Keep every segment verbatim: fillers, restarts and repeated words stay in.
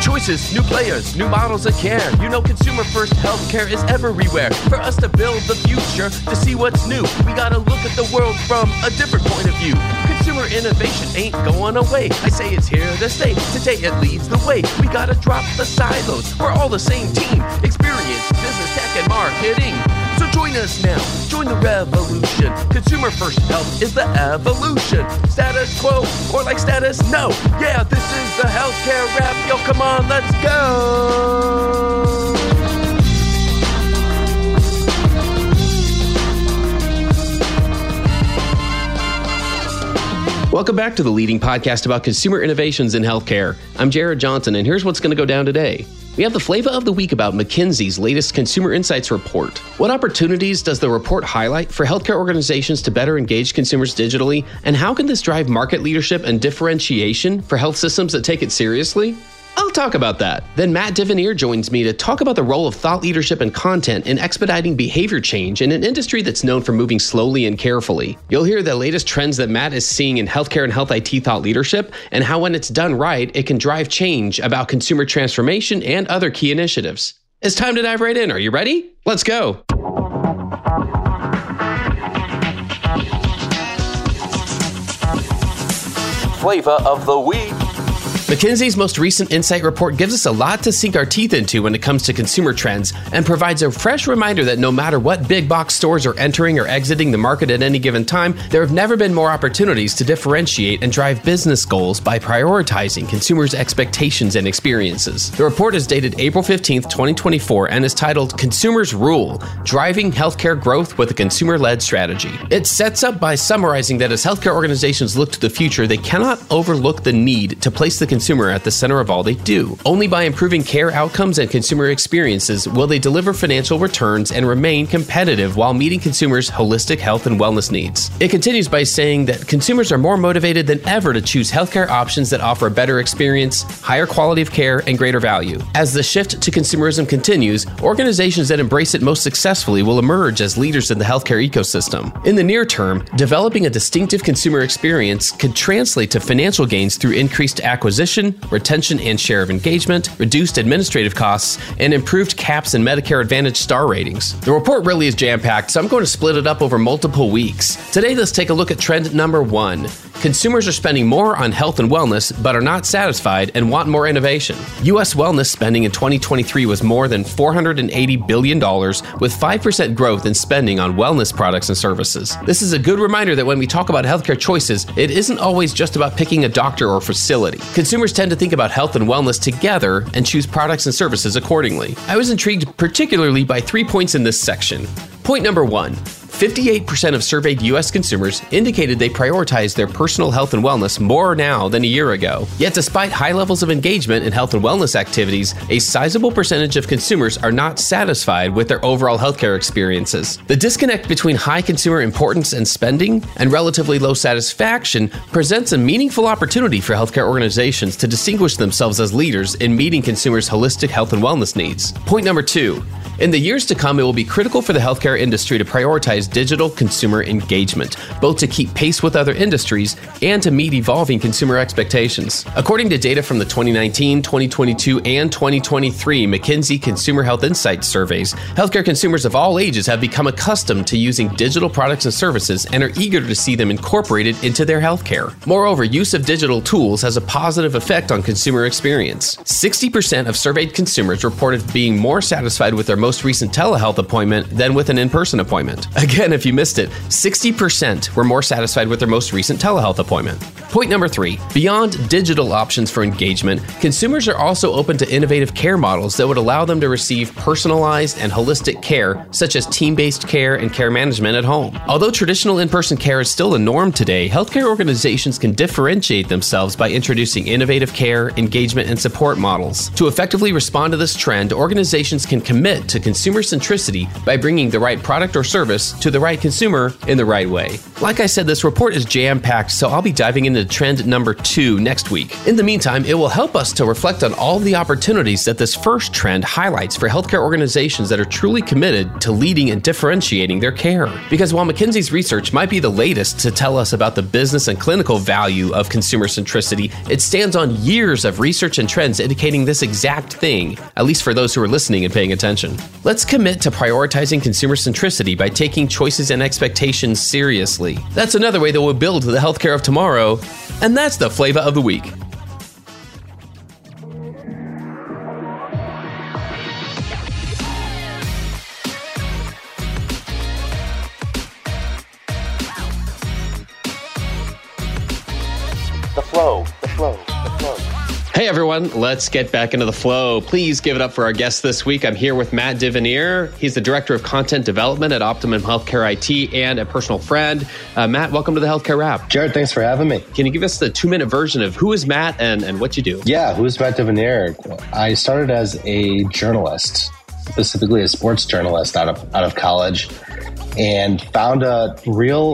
choices, new players, new models of care. You know consumer first healthcare is everywhere. For us to build the future, to see what's new, we gotta look at the world from a different point of view. Consumer innovation ain't going away. I say it's here to stay. Today it leads the way. We gotta drop the silos. We're all the same team. Experience, business, tech, and marketing. So join us now. Join the revolution. Consumer first health is the evolution. Status quo or like status no. Yeah, this is the healthcare rap. Yo, come on, let's go. Welcome back to the leading podcast about consumer innovations in healthcare. I'm Jared Johnson, and here's what's going to go down today. We have the flavor of the week about McKinsey's latest Consumer Insights report. What opportunities does the report highlight for healthcare organizations to better engage consumers digitally? And how can this drive market leadership and differentiation for health systems that take it seriously? I'll talk about that. Then Matt Divineer joins me to talk about the role of thought leadership and content in expediting behavior change in an industry that's known for moving slowly and carefully. You'll hear the latest trends that Matt is seeing in healthcare and health I T thought leadership, and how when it's done right, it can drive change about consumer transformation and other key initiatives. It's time to dive right in. Are you ready? Let's go. Flavor of the week. McKinsey's most recent insight report gives us a lot to sink our teeth into when it comes to consumer trends and provides a fresh reminder that no matter what big box stores are entering or exiting the market at any given time, there have never been more opportunities to differentiate and drive business goals by prioritizing consumers' expectations and experiences. The report is dated April fifteenth, twenty twenty-four and is titled Consumers Rule: Driving Healthcare Growth with a Consumer-Led Strategy. It sets up by summarizing that as healthcare organizations look to the future, they cannot overlook the need to place the consumer at the center of all they do. Only by improving care outcomes and consumer experiences will they deliver financial returns and remain competitive while meeting consumers' holistic health and wellness needs. It continues by saying that consumers are more motivated than ever to choose healthcare options that offer a better experience, higher quality of care, and greater value. As the shift to consumerism continues, organizations that embrace it most successfully will emerge as leaders in the healthcare ecosystem. In the near term, developing a distinctive consumer experience could translate to financial gains through increased acquisition, retention and share of engagement, reduced administrative costs, and improved CAHPS and Medicare Advantage star ratings. The report really is jam-packed, so I'm going to split it up over multiple weeks. Today, let's take a look at trend number one. Consumers are spending more on health and wellness, but are not satisfied and want more innovation. U S wellness spending in twenty twenty-three was more than four hundred eighty billion dollars, with five percent growth in spending on wellness products and services. This is a good reminder that when we talk about healthcare choices, it isn't always just about picking a doctor or facility. Consumers tend to think about health and wellness together and choose products and services accordingly. I was intrigued particularly by three points in this section. Point number one. fifty-eight percent of surveyed U S consumers indicated they prioritize their personal health and wellness more now than a year ago. Yet despite high levels of engagement in health and wellness activities, a sizable percentage of consumers are not satisfied with their overall healthcare experiences. The disconnect between high consumer importance and spending and relatively low satisfaction presents a meaningful opportunity for healthcare organizations to distinguish themselves as leaders in meeting consumers' holistic health and wellness needs. Point number two. In the years to come, it will be critical for the healthcare industry to prioritize digital consumer engagement, both to keep pace with other industries and to meet evolving consumer expectations. According to data from the twenty nineteen, twenty twenty-two, and twenty twenty-three McKinsey Consumer Health Insights surveys, healthcare consumers of all ages have become accustomed to using digital products and services and are eager to see them incorporated into their healthcare. Moreover, use of digital tools has a positive effect on consumer experience. sixty percent of surveyed consumers reported being more satisfied with their most recent telehealth appointment than with an in-person appointment. Again, if you missed it, sixty percent were more satisfied with their most recent telehealth appointment. Point number three, beyond digital options for engagement, consumers are also open to innovative care models that would allow them to receive personalized and holistic care, such as team-based care and care management at home. Although traditional in-person care is still the norm today, healthcare organizations can differentiate themselves by introducing innovative care, engagement, and support models. To effectively respond to this trend, organizations can commit to consumer centricity by bringing the right product or service to the right consumer in the right way. Like I said, this report is jam-packed, so I'll be diving into into trend number two next week. In the meantime, it will help us to reflect on all the opportunities that this first trend highlights for healthcare organizations that are truly committed to leading and differentiating their care. Because while McKinsey's research might be the latest to tell us about the business and clinical value of consumer centricity, it stands on years of research and trends indicating this exact thing, at least for those who are listening and paying attention. Let's commit to prioritizing consumer centricity by taking choices and expectations seriously. That's another way that we'll build the healthcare of tomorrow, and that's the flavor of the week. The flow, the flow, the flow. Hey everyone, let's get back into the flow. Please give it up for our guest this week. I'm here with Matt Devenir. He's the Director of Content Development at Optimum Healthcare I T and a personal friend. Uh, Matt, welcome to the Healthcare Wrap. Jared, thanks for having me. Can you give us the two-minute version of who is Matt and, and what you do? Yeah, who's Matt Devenir? I started as a journalist, specifically a sports journalist out of out of college, and found a real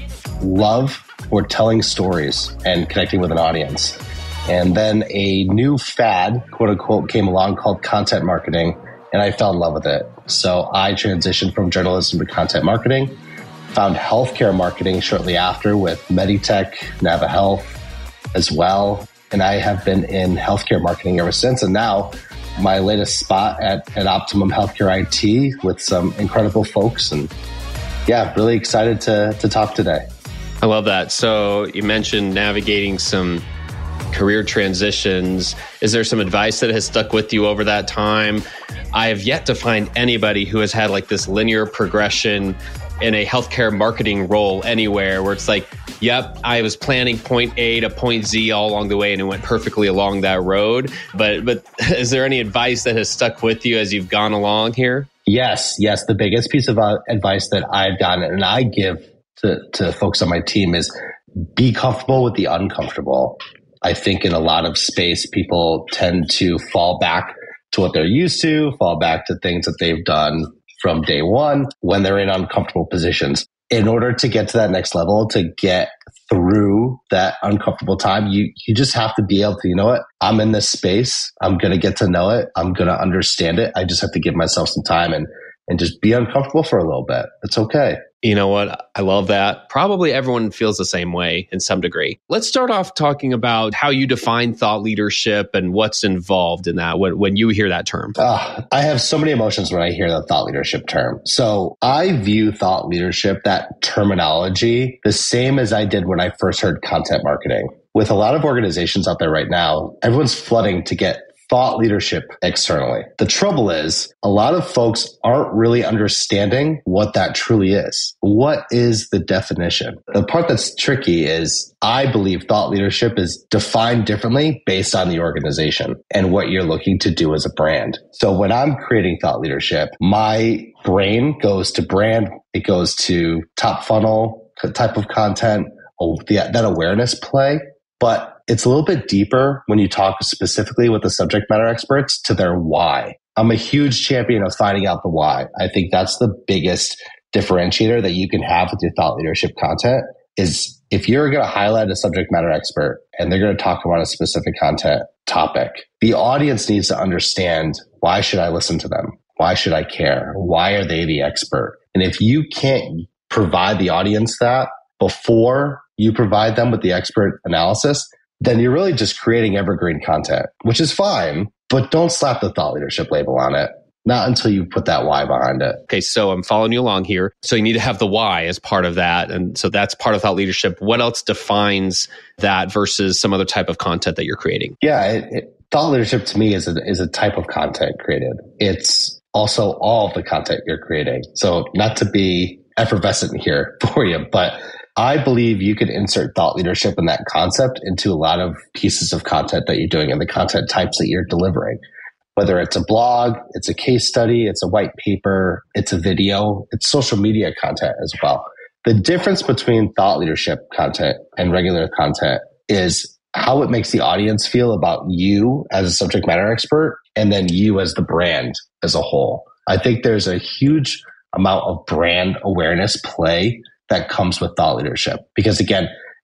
love for telling stories and connecting with an audience. And then a new fad, quote unquote, came along called content marketing, and I fell in love with it. So I transitioned from journalism to content marketing, found healthcare marketing shortly after with Meditech, NaviHealth as well. And I have been in healthcare marketing ever since. And now my latest spot at, at Optimum Healthcare I T with some incredible folks. And yeah, really excited to, to talk today. I love that. So you mentioned navigating some career transitions. Is there some advice that has stuck with you over that time? I have yet to find anybody who has had like this linear progression in a healthcare marketing role anywhere where it's like, yep, I was planning point A to point Z all along the way and it went perfectly along that road. But but is there any advice that has stuck with you as you've gone along here? Yes, yes. The biggest piece of uh, advice that I've gotten and I give to, to folks on my team is be comfortable with the uncomfortable. I think in a lot of space, people tend to fall back to what they're used to, fall back to things that they've done from day one when they're in uncomfortable positions. In order to get to that next level, to get through that uncomfortable time, you, you just have to be able to, you know what, I'm in this space. I'm going to get to know it. I'm going to understand it. I just have to give myself some time and, and just be uncomfortable for a little bit. It's okay. You know what? I love that. Probably everyone feels the same way in some degree. Let's start off talking about how you define thought leadership and what's involved in that when, when you hear that term. Uh, I have so many emotions when I hear the thought leadership term. So I view thought leadership, that terminology, the same as I did when I first heard content marketing. With a lot of organizations out there right now, everyone's flooding to get thought leadership externally. The trouble is a lot of folks aren't really understanding what that truly is. What is the definition? The part that's tricky is I believe thought leadership is defined differently based on the organization and what you're looking to do as a brand. So when I'm creating thought leadership, my brain goes to brand, it goes to top funnel type of content, that awareness play. But it's a little bit deeper when you talk specifically with the subject matter experts to their why. I'm a huge champion of finding out the why. I think that's the biggest differentiator that you can have with your thought leadership content is if you're going to highlight a subject matter expert and they're going to talk about a specific content topic, the audience needs to understand, why should I listen to them? Why should I care? Why are they the expert? And if you can't provide the audience that before you provide them with the expert analysis, then you're really just creating evergreen content, which is fine, but don't slap the thought leadership label on it. Not until you put that why behind it. Okay, so I'm following you along here. So you need to have the why as part of that. And so that's part of thought leadership. What else defines that versus some other type of content that you're creating? Yeah, it, it, thought leadership to me is a, is a type of content created. It's also all of the content you're creating. So not to be effervescent here for you, but I believe you could insert thought leadership in that concept into a lot of pieces of content that you're doing and the content types that you're delivering. Whether it's a blog, it's a case study, it's a white paper, it's a video, it's social media content as well. The difference between thought leadership content and regular content is how it makes the audience feel about you as a subject matter expert and then you as the brand as a whole. I think there's a huge amount of brand awareness play that comes with thought leadership. Because again,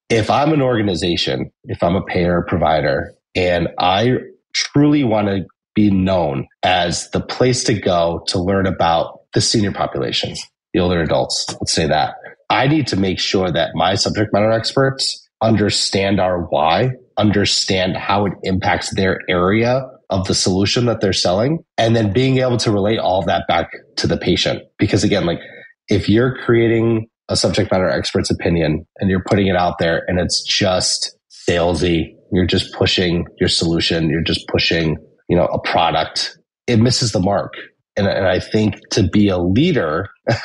if I'm an organization, if I'm a payer or provider, and I truly want to be known as the place to go to learn about the senior population, the older adults, let's say that, I need to make sure that my subject matter experts understand our why, understand how it impacts their area of the solution that they're selling, and then being able to relate all of that back to the patient. Because again, like if you're creating a subject matter expert's opinion and you're putting it out there and it's just salesy, you're just pushing your solution, you're just pushing, you know, a product, it misses the mark. And, and I think to be a leader,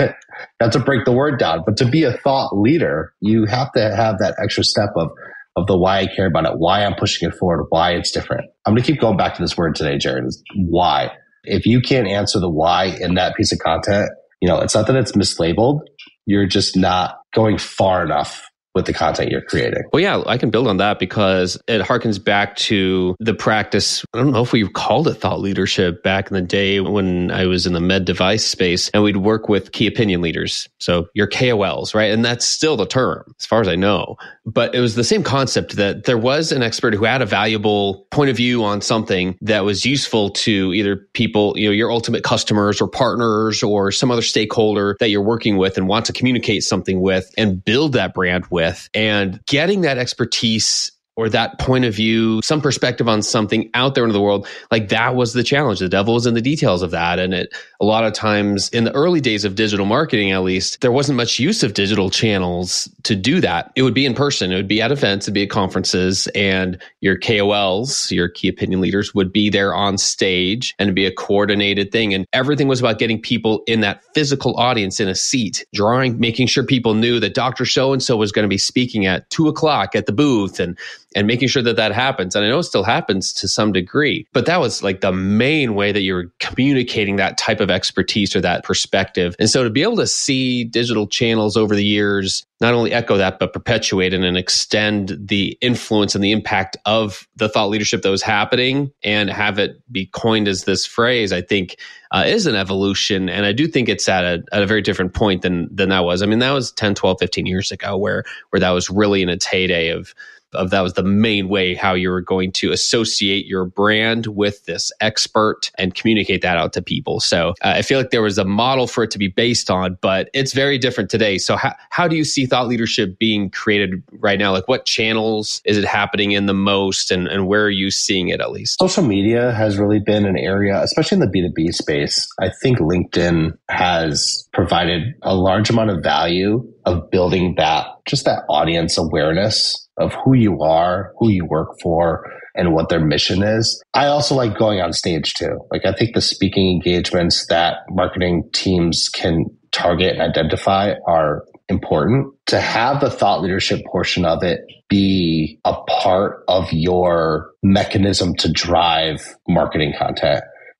not to break the word down, but to be a thought leader, you have to have that extra step of, of the why I care about it, why I'm pushing it forward, why it's different. I'm going to keep going back to this word today, Jared, is why. If you can't answer the why in that piece of content, you know, it's not that it's mislabeled. You're just not going far enough with the content you're creating. Well, yeah, I can build on that because it harkens back to the practice. I don't know if we called it thought leadership back in the day when I was in the med device space, and we'd work with key opinion leaders. So your K O Ls, right? And that's still the term as far as I know. But it was the same concept that there was an expert who had a valuable point of view on something that was useful to either people, you know, your ultimate customers or partners or some other stakeholder that you're working with and want to communicate something with and build that brand with. And getting that expertise or that point of view, some perspective on something out there into the world, like that was the challenge. The devil was in the details of that. And it, a lot of times in the early days of digital marketing, at least, there wasn't much use of digital channels to do that. It would be in person. It would be at events. It'd be at conferences. And your K O Ls, your key opinion leaders, would be there on stage and it'd be a coordinated thing. And everything was about getting people in that physical audience in a seat, drawing, making sure people knew that Doctor So-and-so was going to be speaking at two o'clock at the booth and and making sure that that happens. And I know it still happens to some degree, but that was like the main way that you were communicating that type of expertise or that perspective. And so to be able to see digital channels over the years, not only echo that, but perpetuate it and extend the influence and the impact of the thought leadership that was happening and have it be coined as this phrase, I think uh, is an evolution. And I do think it's at a, at a very different point than, than that was. I mean, that was ten, twelve, fifteen years ago where, where that was really in its heyday of of that was the main way how you were going to associate your brand with this expert and communicate that out to people. So uh, I feel like there was a model for it to be based on, but it's very different today. So how, how do you see thought leadership being created right now? Like what channels is it happening in the most and, and where are you seeing it at least? Social media has really been an area, especially in the B two B space. I think LinkedIn has provided a large amount of value of building that, just that audience awareness of who you are, who you work for, and what their mission is. I also like going on stage too. Like I think the speaking engagements that marketing teams can target and identify are important. To have the thought leadership portion of it be a part of your mechanism to drive marketing content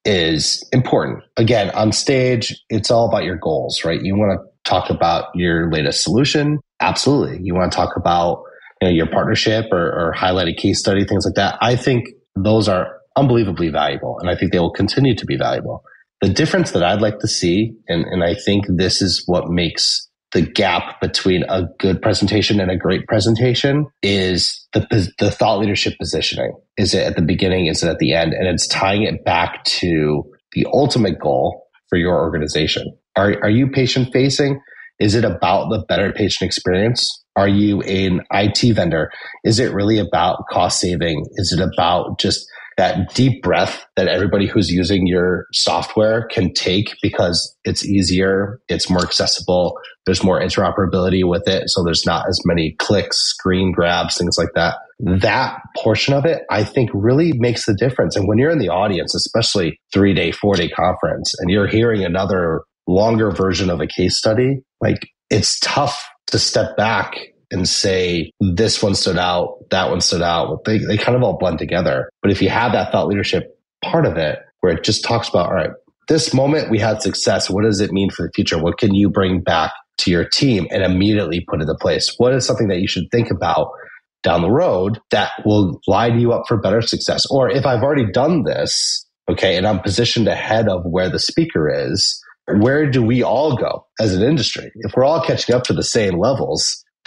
is important. Again, on stage, it's all about your goals, right? You want to talk about your latest solution. Absolutely. You want to talk about you know, your partnership or, or highlight a case study, things like that. I think those are unbelievably valuable, and I think they will continue to be valuable. The difference that I'd like to see, and, and I think this is what makes the gap between a good presentation and a great presentation, is the, the thought leadership positioning. Is it at the beginning? Is it at the end? And it's tying it back to the ultimate goal for your organization. Are, are you patient facing? Is it about the better patient experience? Are you an I T vendor? Is it really about cost saving? Is it about just that deep breath that everybody who's using your software can take because it's easier, it's more accessible, there's more interoperability with it, so there's not as many clicks, screen grabs, things like that. That portion of it, I think, really makes the difference. And when you're in the audience, especially three-day, four-day conference, and you're hearing another longer version of a case study, like it's tough to step back and say, this one stood out, that one stood out. They, they kind of all blend together. But if you have that thought leadership part of it, where it just talks about, all right, this moment we had success. What does it mean for the future? What can you bring back to your team and immediately put into place? What is something that you should think about down the road that will line you up for better success? Or if I've already done this, okay, and I'm positioned ahead of where the speaker is, where do we all go as an industry? If we're all catching up to the same levels, then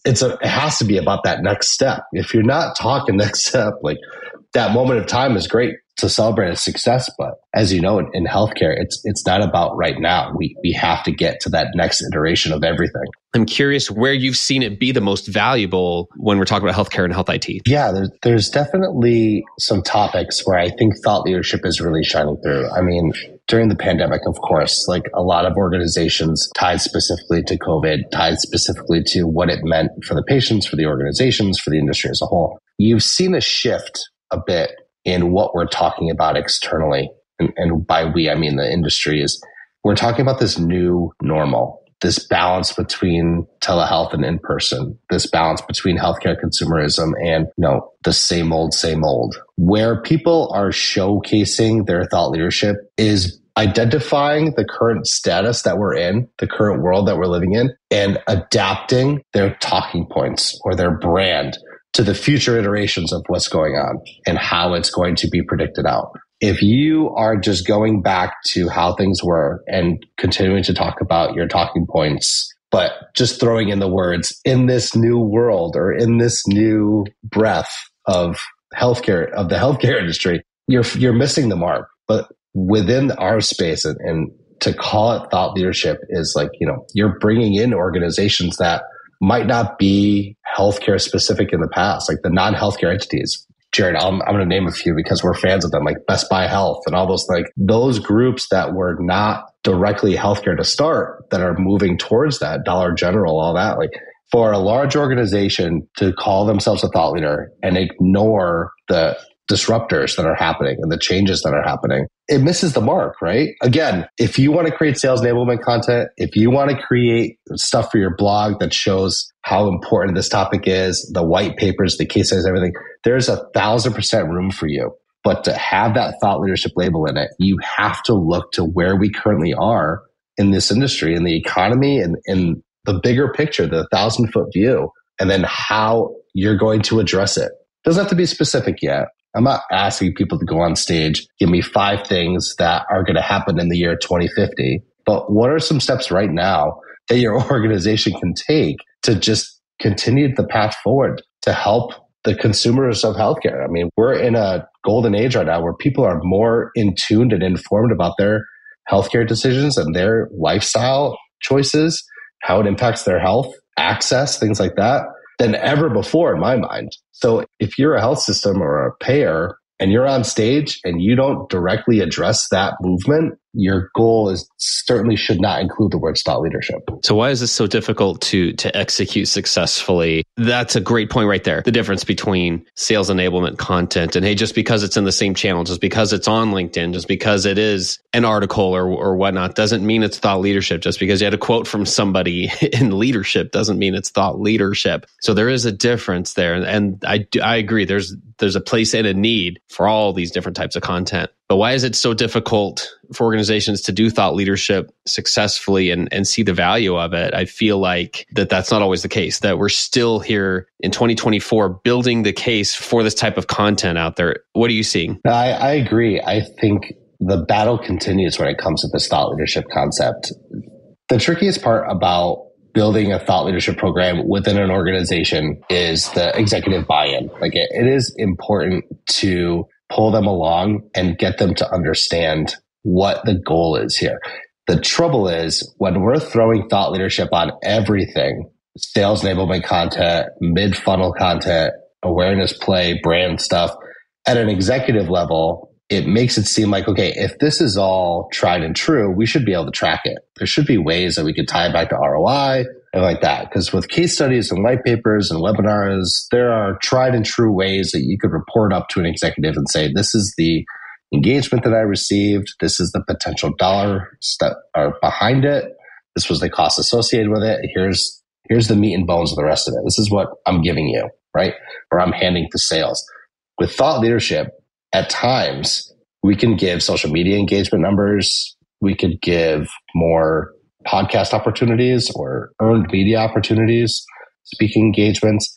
it's a, it has to be about that next step. If you're not talking next step, like that moment of time is great to celebrate a success. But as you know, in, in healthcare, it's it's not about right now. We we have to get to that next iteration of everything. I'm curious where you've seen it be the most valuable when we're talking about healthcare and health I T. Yeah, there's, there's definitely some topics where I think thought leadership is really shining through. I mean, during the pandemic, of course, like a lot of organizations tied specifically to COVID, tied specifically to what it meant for the patients, for the organizations, for the industry as a whole. You've seen a shift a bit in what we're talking about externally. And, and by we, I mean the industry is, we're talking about this new normal, this balance between telehealth and in-person, this balance between healthcare consumerism and, you know, the same old, same old. Where people are showcasing their thought leadership is identifying the current status that we're in, the current world that we're living in, and adapting their talking points or their brand to the future iterations of what's going on and how it's going to be predicted out. If you are just going back to how things were and continuing to talk about your talking points, but just throwing in the words in this new world or in this new breath of healthcare, of the healthcare industry, you're you're missing the mark. But within our space, and, and to call it thought leadership is like, you know, you're bringing in organizations that might not be healthcare specific in the past, like the non-healthcare entities. Jared, I'm, I'm going to name a few because we're fans of them, like Best Buy Health and all those, like those groups that were not directly healthcare to start that are moving towards that, Dollar General, all that. Like for a large organization to call themselves a thought leader and ignore the disruptors that are happening and the changes that are happening, it misses the mark, right? Again, if you want to create sales enablement content, if you want to create stuff for your blog that shows how important this topic is, the white papers, the case studies, everything, there's a thousand percent room for you. But to have that thought leadership label in it, you have to look to where we currently are in this industry, in the economy, and in the bigger picture, the thousand foot view, and then how you're going to address it. Doesn't have to be specific yet. I'm not asking people to go on stage, give me five things that are going to happen in the year twenty fifty. But what are some steps right now that your organization can take to just continue the path forward to help the consumers of healthcare? I mean, we're in a golden age right now where people are more in tuned and informed about their healthcare decisions and their lifestyle choices, how it impacts their health, access, things like that, than ever before in my mind. So if you're a health system or a payer and you're on stage and you don't directly address that movement, your goal is certainly should not include the word thought leadership. So why is this so difficult to to execute successfully? That's a great point right there. The difference between sales enablement content and, hey, just because it's in the same channel, just because it's on LinkedIn, just because it is an article or or whatnot, doesn't mean it's thought leadership. Just because you had a quote from somebody in leadership doesn't mean it's thought leadership. So there is a difference there. And I, do, I agree, there's there's a place and a need for all these different types of content. But why is it so difficult for organizations to do thought leadership successfully and, and see the value of it? I feel like that that's not always the case, that we're still here in twenty twenty-four building the case for this type of content out there. What are you seeing? I, I agree. I think the battle continues when it comes to this thought leadership concept. The trickiest part about building a thought leadership program within an organization is the executive buy-in. Like it, it is important to pull them along and get them to understand what the goal is here. The trouble is when we're throwing thought leadership on everything, sales enablement content, mid-funnel content, awareness play, brand stuff, at an executive level, it makes it seem like, okay, if this is all tried and true, we should be able to track it. There should be ways that we could tie it back to R O I and like that. Because with case studies and white papers and webinars, there are tried and true ways that you could report up to an executive and say, this is the engagement that I received. This is the potential dollars that are behind it. This was the cost associated with it. Here's, here's the meat and bones of the rest of it. This is what I'm giving you, right? Or I'm handing to sales. With thought leadership, at times, we can give social media engagement numbers. We could give more podcast opportunities or earned media opportunities, speaking engagements.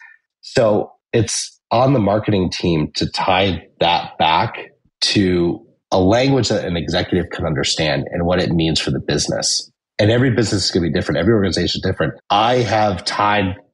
So it's on the marketing team to tie that back to a language that an executive can understand and what it means for the business. And every business is going to be different. Every organization is different. I have tied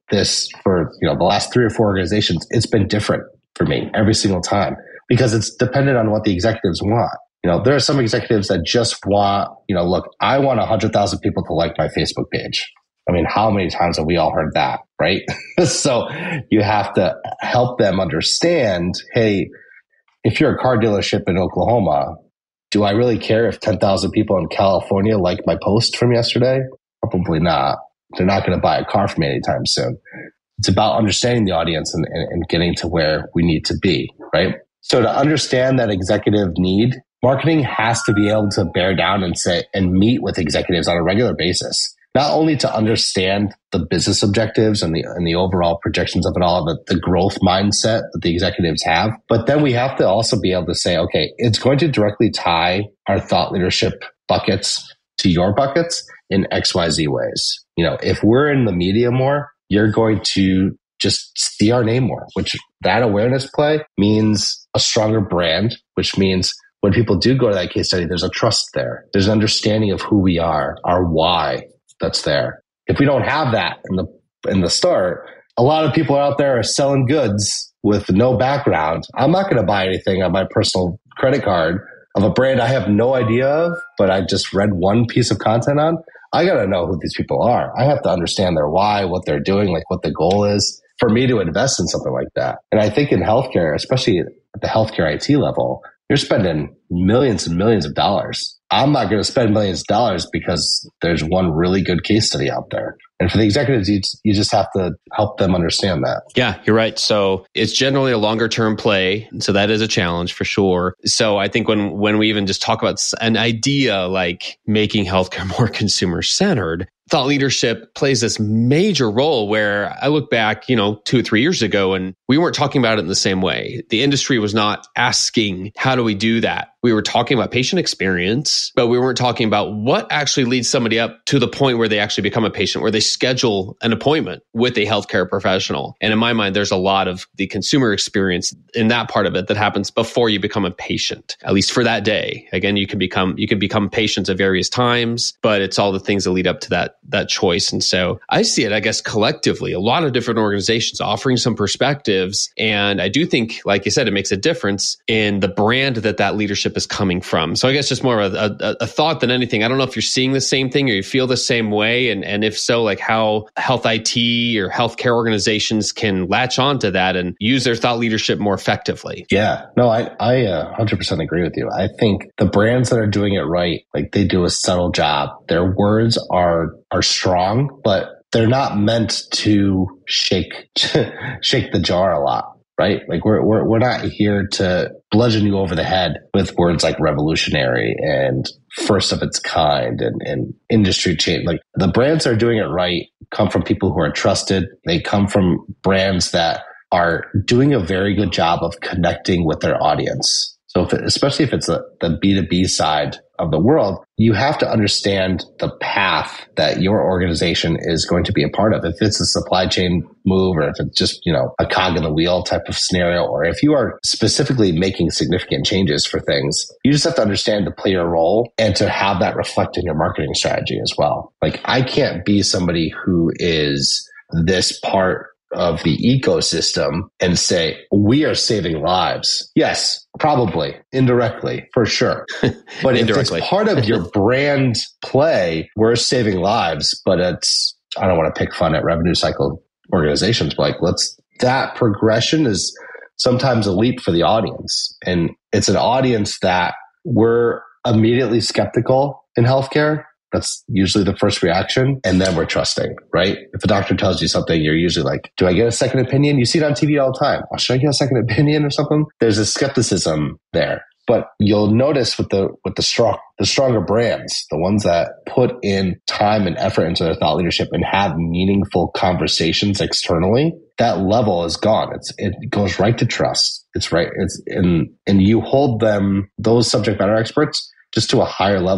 this for, you know, the last three or four organizations, it's been different for me every single time because it's dependent on what the executives want. You know, there are some executives that just want, you know, look, I want one hundred thousand people to like my Facebook page. I mean, how many times have we all heard that, right? So you have to help them understand, hey, if you're a car dealership in Oklahoma, do I really care if ten thousand people in California like my post from yesterday? Probably not. They're not going to buy a car from me anytime soon. It's about understanding the audience and, and, and getting to where we need to be, right? So to understand that executive need, marketing has to be able to bear down and say and meet with executives on a regular basis. Not only to understand the business objectives and the and the overall projections of it all, the, the growth mindset that the executives have, but then we have to also be able to say, okay, it's going to directly tie our thought leadership buckets to your buckets in X Y Z ways. You know, if we're in the media more, you're going to just see our name more, which that awareness play means a stronger brand, which means when people do go to that case study, there's a trust there. There's an understanding of who we are, our why. That's there. If we don't have that in the in the start, a lot of people out there are selling goods with no background. I'm not going to buy anything on my personal credit card of a brand I have no idea of, but I just read one piece of content on. I got to know who these people are. I have to understand their why, what they're doing, like what the goal is for me to invest in something like that. And I think in healthcare, especially at the healthcare I T level, you're spending millions and millions of dollars. I'm not going to spend millions of dollars because there's one really good case study out there. And for the executives, you, you just have to help them understand that. Yeah, you're right. So it's generally a longer term play. So that is a challenge for sure. So I think when, when we even just talk about an idea like making healthcare more consumer centered, thought leadership plays this major role where I look back, you know, two or three years ago, and we weren't talking about it in the same way. The industry was not asking, how do we do that? We were talking about patient experience, but we weren't talking about what actually leads somebody up to the point where they actually become a patient, where they schedule an appointment with a healthcare professional. And in my mind, there's a lot of the consumer experience in that part of it that happens before you become a patient, at least for that day. Again, you can become, you can become patients at various times, but it's all the things that lead up to that, that choice. And so I see it, I guess, collectively, a lot of different organizations offering some perspectives. And I do think, like you said, it makes a difference in the brand that that leadership is coming from. So I guess just more of a, a, a thought than anything. I don't know if you're seeing the same thing or you feel the same way. And, and if so, like how health I T or healthcare organizations can latch onto that and use their thought leadership more effectively. Yeah, no, I, I uh, one hundred percent agree with you. I think the brands that are doing it right, like they do a subtle job. Their words are are strong, but they're not meant to shake shake the jar a lot. Right? Like we're, we're, we're not here to bludgeon you over the head with words like revolutionary and first of its kind and, and industry change. Like the brands that are doing it right come from people who are trusted. They come from brands that are doing a very good job of connecting with their audience. So if it, especially if it's the, the B two B side of the world, you have to understand the path that your organization is going to be a part of. If it's a supply chain move, or if it's just, you know, a cog in the wheel type of scenario, or if you are specifically making significant changes for things, you just have to understand to play your role and to have that reflect in your marketing strategy as well. Like I can't be somebody who is this part of the ecosystem and say, we are saving lives. Yes, probably indirectly, for sure. But if it's part of your brand play, we're saving lives, but it's, I don't want to pick fun at revenue cycle organizations, but like let's, that progression is sometimes a leap for the audience. And it's an audience that we're immediately skeptical in healthcare. That's usually the first reaction. And then we're trusting, right? If a doctor tells you something, you're usually like, do I get a second opinion? You see it on T V all the time. Oh, should I get a second opinion or something? There's a skepticism there. But you'll notice with the with the strong the stronger brands, the ones that put in time and effort into their thought leadership and have meaningful conversations externally, that level is gone. It's it goes right to trust. It's right. It's and and you hold them, those subject matter experts, just to a higher level.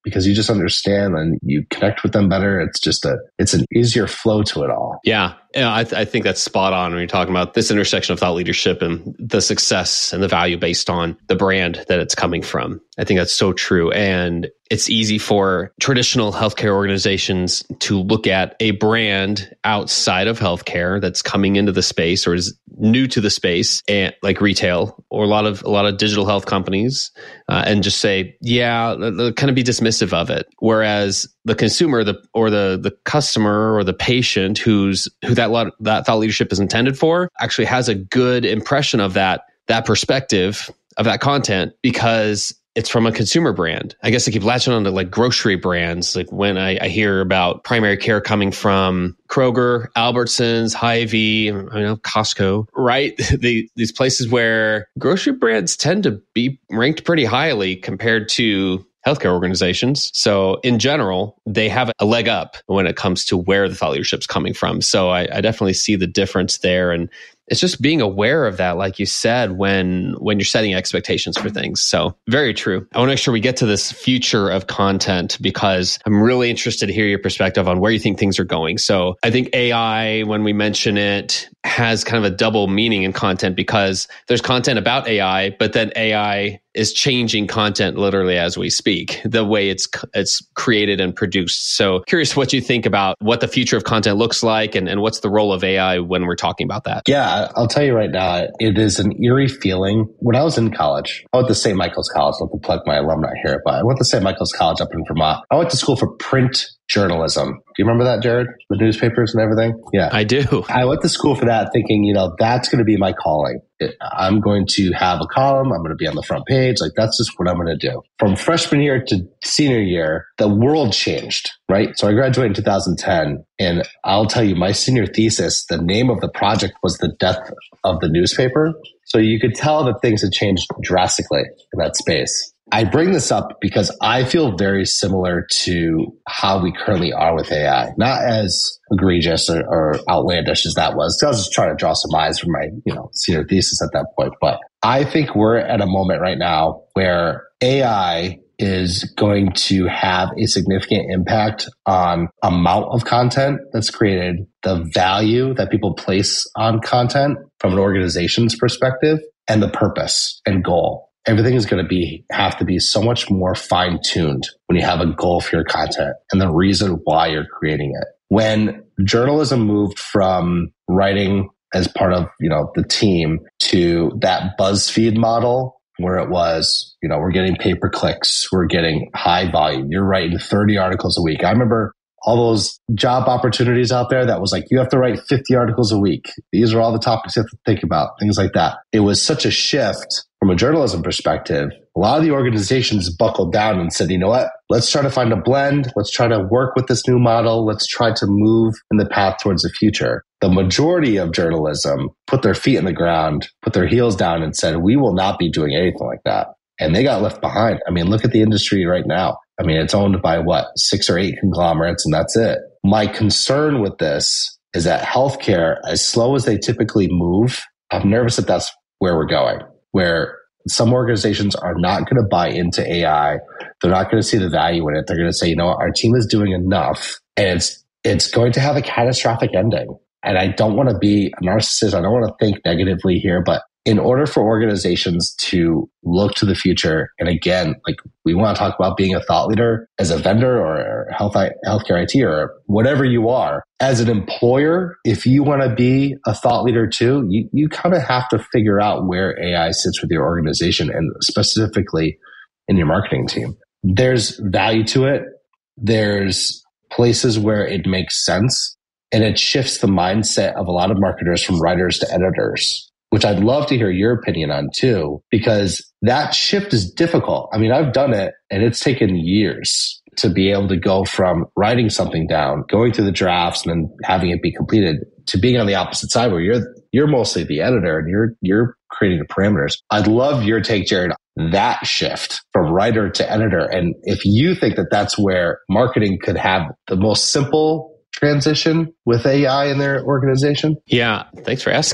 because you just understand and you connect with them better. It's just a, it's an easier flow to it all. Yeah. Yeah, I, th- I think that's spot on when you're talking about this intersection of thought leadership and the success and the value based on the brand that it's coming from. I think that's so true. And it's easy for traditional healthcare organizations to look at a brand outside of healthcare that's coming into the space or is new to the space, and like retail or a lot of a lot of digital health companies, uh, and just say, yeah, they'll kind of be dismissive of it. Whereas the consumer, the or the the customer or the patient who's who that lot, that thought leadership is intended for actually has a good impression of that that perspective of that content because it's from a consumer brand. I guess I keep latching on to like grocery brands. Like when I, I hear about primary care coming from Kroger, Albertsons, Hy-Vee, I know Costco, right? the, these places where grocery brands tend to be ranked pretty highly compared to healthcare organizations. So in general, they have a leg up when it comes to where the thought leadership's coming from. So I, I definitely see the difference there. And it's just being aware of that, like you said, when when you're setting expectations for things. So very true. I want to make sure we get to this future of content because I'm really interested to hear your perspective on where you think things are going. So I think A I, when we mention it, has kind of a double meaning in content because there's content about A I, but then A I is changing content literally as we speak, the way it's it's created and produced. So curious what you think about what the future of content looks like and, and what's the role of A I when we're talking about that. Yeah. I'll tell you right now, it is an eerie feeling. When I was in college, I went to Saint Michael's College. Not to plug my alumni here, but I went to Saint Michael's College up in Vermont. I went to school for print journalism. Do you remember that, Jared? The newspapers and everything? Yeah. I do. I went to school for that thinking, you know, that's going to be my calling. I'm going to have a column. I'm going to be on the front page. Like, that's just what I'm going to do. From freshman year to senior year, the world changed, right? So I graduated in two thousand ten. And I'll tell you, my senior thesis, the name of the project was The Death of the Newspaper. So you could tell that things had changed drastically in that space. I bring this up because I feel very similar to how we currently are with A I. Not as egregious or, or outlandish as that was. I was just trying to draw some eyes from my, you know, senior thesis at that point. But I think we're at a moment right now where A I is going to have a significant impact on amount of content that's created, the value that people place on content from an organization's perspective, and the purpose and goal. Everything is going to be have to be so much more fine-tuned when you have a goal for your content and the reason why you're creating it. When journalism moved from writing as part of, you know, the team to that BuzzFeed model where it was, you know, we're getting pay-per-clicks, we're getting high volume. You're writing thirty articles a week. I remember all those job opportunities out there that was like, you have to write fifty articles a week. These are all the topics you have to think about, things like that. It was such a shift from a journalism perspective. A lot of the organizations buckled down and said, you know what, let's try to find a blend. Let's try to work with this new model. Let's try to move in the path towards the future. The majority of journalism put their feet in the ground, put their heels down and said, we will not be doing anything like that. And they got left behind. I mean, look at the industry right now. I mean, it's owned by what, six or eight conglomerates, and that's it. My concern with this is that healthcare, as slow as they typically move, I'm nervous that that's where we're going, where some organizations are not going to buy into A I. They're not going to see the value in it. They're going to say, you know what, our team is doing enough, and it's it's going to have a catastrophic ending. And I don't want to be a narcissist. I don't want to think negatively here, but in order for organizations to look to the future, and again, like we want to talk about being a thought leader as a vendor or health healthcare I T or whatever you are, as an employer, if you want to be a thought leader too, you, you kind of have to figure out where A I sits with your organization and specifically in your marketing team. There's value to it. There's places where it makes sense, and it shifts the mindset of a lot of marketers from writers to editors, which I'd love to hear your opinion on too, because that shift is difficult. I mean, I've done it and it's taken years to be able to go from writing something down, going through the drafts and then having it be completed to being on the opposite side where you're you're mostly the editor and you're you're creating the parameters. I'd love your take, Jared, that shift from writer to editor. And if you think that that's where marketing could have the most simple transition with A I in their organization? Yeah, thanks for asking.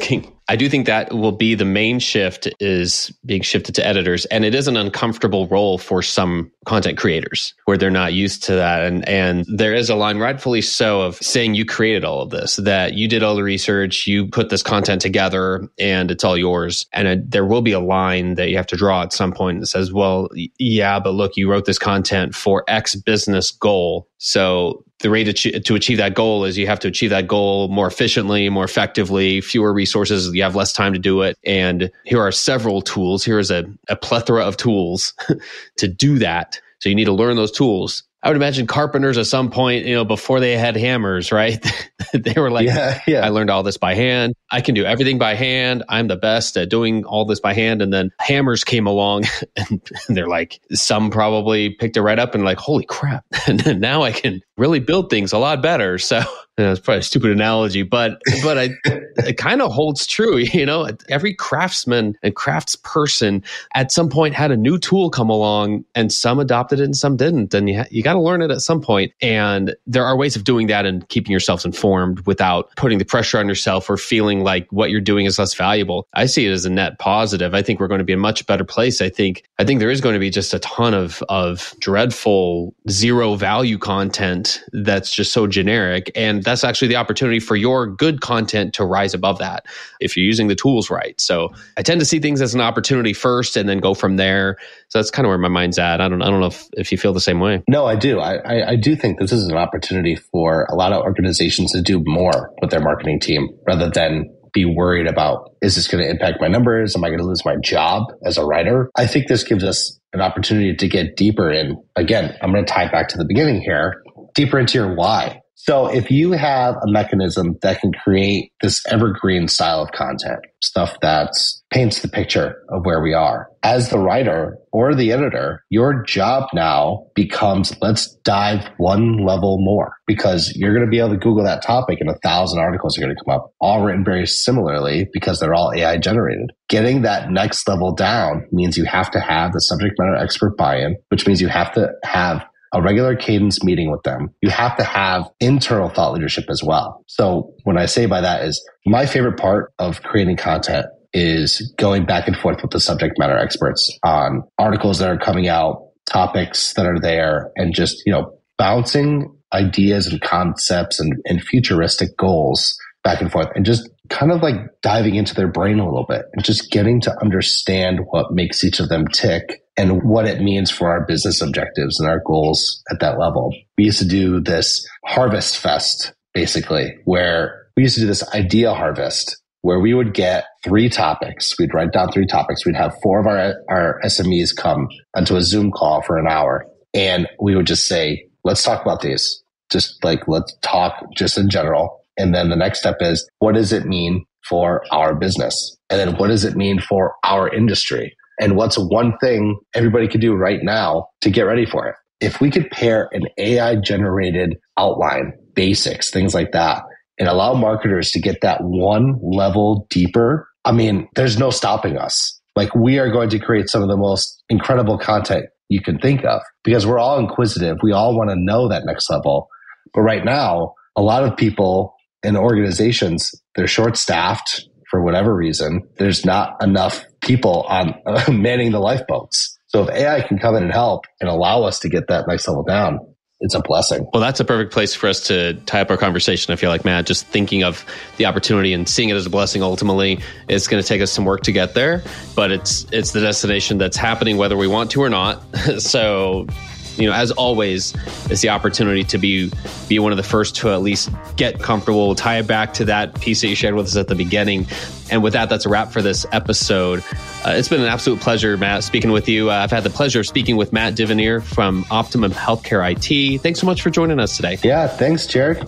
I do think that will be the main shift, is being shifted to editors. And it is an uncomfortable role for some content creators where they're not used to that. And, and there is a line, rightfully so, of saying you created all of this, that you did all the research, you put this content together, and it's all yours. And it, there will be a line that you have to draw at some point that says, well, yeah, but look, you wrote this content for X business goal. So the way to, ch- to achieve that goal is you have to achieve that goal more efficiently, more effectively, fewer resources, you have less time to do it. And here are several tools. Here is a, a plethora of tools to do that. So you need to learn those tools. I would imagine carpenters at some point, you know, before they had hammers, right? They were like, yeah, yeah. I learned all this by hand. I can do everything by hand. I'm the best at doing all this by hand. And then hammers came along and they're like, some probably picked it right up and like, holy crap. And then now I can really build things a lot better. So you know, it's probably a stupid analogy, but but I, it kind of holds true. You know, every craftsman and craftsperson at some point had a new tool come along, and some adopted it and some didn't. And you ha- you got to learn it at some point. And there are ways of doing that and keeping yourself informed without putting the pressure on yourself or feeling like what you're doing is less valuable. I see it as a net positive. I think we're going to be in a much better place. I think I think there is going to be just a ton of of dreadful zero value content that's just so generic, and that's actually the opportunity for your good content to rise above that if you're using the tools right. So I tend to see things as an opportunity first and then go from there. So that's kind of where my mind's at. I don't, I don't know if, if you feel the same way. No, I do. I, I, I do think this is an opportunity for a lot of organizations to do more with their marketing team rather than be worried about, is this going to impact my numbers? Am I going to lose my job as a writer? I think this gives us an opportunity to get deeper in. Again, I'm going to tie it back to the beginning here, deeper into your why. So if you have a mechanism that can create this evergreen style of content, stuff that paints the picture of where we are, as the writer or the editor, your job now becomes, let's dive one level more, because you're going to be able to Google that topic and a thousand articles are going to come up, all written very similarly because they're all A I generated. Getting that next level down means you have to have the subject matter expert buy-in, which means you have to have a regular cadence meeting with them. You have to have internal thought leadership as well. So what I say by that is my favorite part of creating content is going back and forth with the subject matter experts on articles that are coming out, topics that are there, and just, you know, bouncing ideas and concepts and, and futuristic goals back and forth, and just kind of like diving into their brain a little bit and just getting to understand what makes each of them tick and what it means for our business objectives and our goals at that level. We used to do this harvest fest, basically, where we used to do this idea harvest, where we would get three topics. We'd write down three topics. We'd have four of our, our S M Es come onto a Zoom call for an hour. And we would just say, let's talk about these. Just like, let's talk just in general. And then the next step is, what does it mean for our business? And then what does it mean for our industry? And what's one thing everybody could do right now to get ready for it? If we could pair an A I generated outline, basics, things like that, and allow marketers to get that one level deeper, I mean, there's no stopping us. Like, we are going to create some of the most incredible content you can think of, because we're all inquisitive. We all want to know that next level. But right now, a lot of people in organizations, they're short staffed for whatever reason. There's not enough people on uh, manning the lifeboats. So if A I can come in and help and allow us to get that next level down, it's a blessing. Well, that's a perfect place for us to tie up our conversation. I feel like, Matt, just thinking of the opportunity and seeing it as a blessing, ultimately, it's going to take us some work to get there, but it's it's the destination that's happening whether we want to or not. So, you know, as always, it's the opportunity to be be one of the first to at least get comfortable. We'll tie it back to that piece that you shared with us at the beginning. And with that, that's a wrap for this episode. Uh, it's been an absolute pleasure, Matt, speaking with you. Uh, I've had the pleasure of speaking with Matt Divineer from Optimum Healthcare I T. Thanks so much for joining us today. Yeah, thanks, Jared.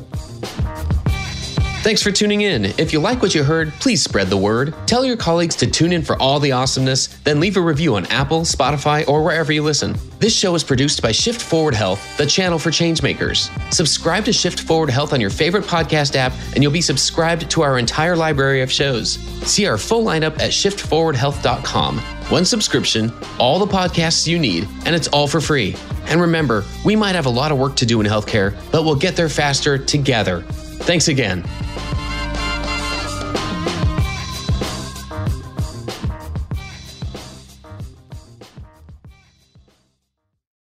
Thanks for tuning in. If you like what you heard, please spread the word. Tell your colleagues to tune in for all the awesomeness, then leave a review on Apple, Spotify, or wherever you listen. This show is produced by Shift Forward Health, the channel for changemakers. Subscribe to Shift Forward Health on your favorite podcast app, and you'll be subscribed to our entire library of shows. See our full lineup at shift forward health dot com. One subscription, all the podcasts you need, and it's all for free. And remember, we might have a lot of work to do in healthcare, but we'll get there faster together. Thanks again.